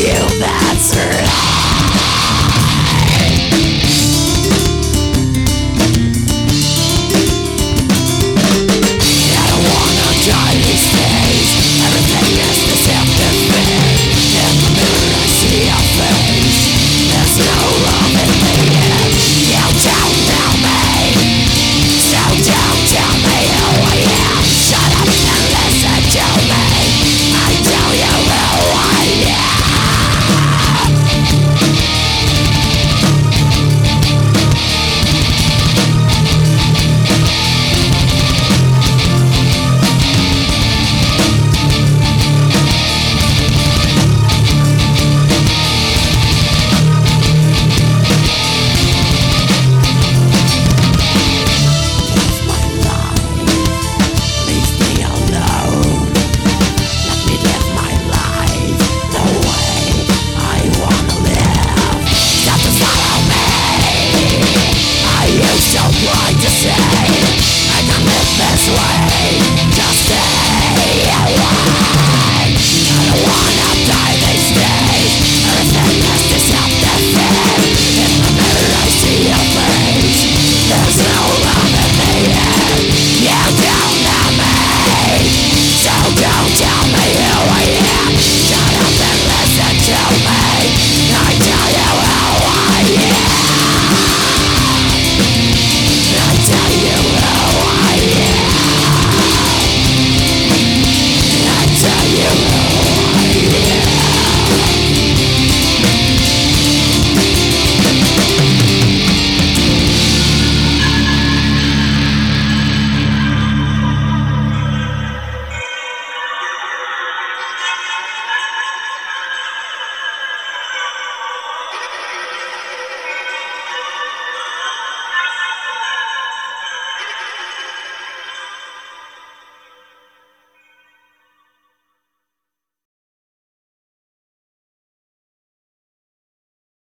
you, that's right. I don't wanna die these days. Everything is deceptive. In the mirror I see your face. There's no love in the end. You don't know me, so don't tell me who I am. Shut up and listen to me. I tell you who I am. So blind to say I can live this way, just